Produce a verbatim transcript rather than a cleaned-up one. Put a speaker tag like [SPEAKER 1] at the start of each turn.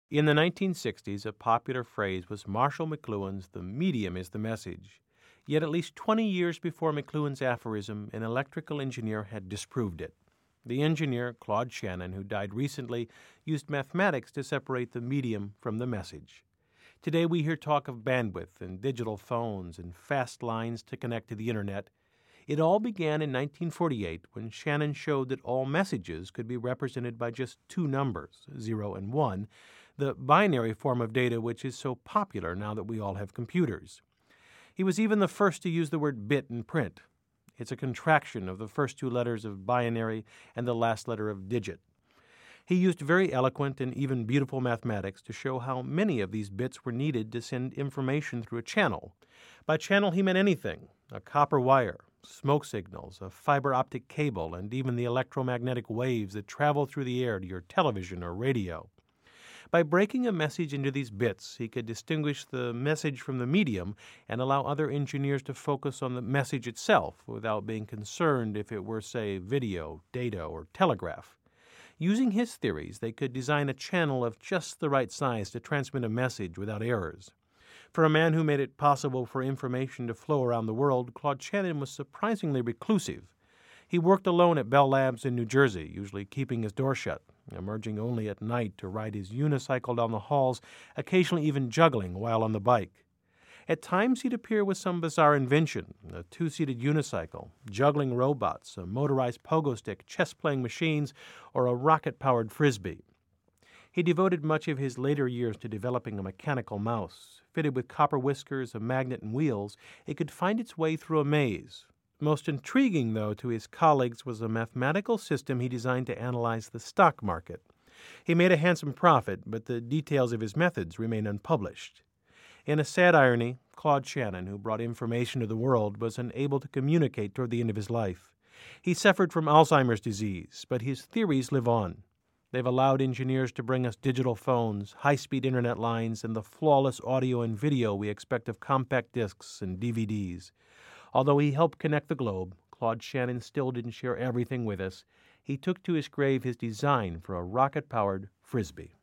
[SPEAKER 1] In the nineteen sixties, a popular phrase was Marshall McLuhan's "the medium is the message." Yet at least twenty years before McLuhan's aphorism, an electrical engineer had disproved it. The engineer, Claude Shannon, who died recently, used mathematics to separate the medium from the message. Today we hear talk of bandwidth and digital phones and fast lines to connect to the internet. It all began in nineteen forty-eight when Shannon showed that all messages could be represented by just two numbers, zero and one, the binary form of data which is so popular now that we all have computers. He was even the first to use the word bit in print. It's a contraction of the first two letters of binary and the last letter of digit. He used very eloquent and even beautiful mathematics to show how many of these bits were needed to send information through a channel. By channel, he meant anything: a copper wire, smoke signals, a fiber optic cable, and even the electromagnetic waves that travel through the air to your television or radio. By breaking a message into these bits, he could distinguish the message from the medium and allow other engineers to focus on the message itself without being concerned if it were, say, video, data, or telegraph. Using his theories, they could design a channel of just the right size to transmit a message without errors. For a man who made it possible for information to flow around the world, Claude Shannon was surprisingly reclusive. He worked alone at Bell Labs in New Jersey, usually keeping his door shut, emerging only at night to ride his unicycle down the halls, occasionally even juggling while on the bike. At times he'd appear with some bizarre invention, a two-seated unicycle, juggling robots, a motorized pogo stick, chess-playing machines, or a rocket-powered frisbee. He devoted much of his later years to developing a mechanical mouse. Fitted with copper whiskers, a magnet, and wheels, it could find its way through a maze. Most intriguing, though, to his colleagues was a mathematical system he designed to analyze the stock market. He made a handsome profit, but the details of his methods remain unpublished. In a sad irony, Claude Shannon, who brought information to the world, was unable to communicate toward the end of his life. He suffered from Alzheimer's disease, but his theories live on. They've allowed engineers to bring us digital phones, high-speed internet lines, and the flawless audio and video we expect of compact discs and D V Ds. Although he helped connect the globe, Claude Shannon still didn't share everything with us. He took to his grave his design for a rocket-powered frisbee.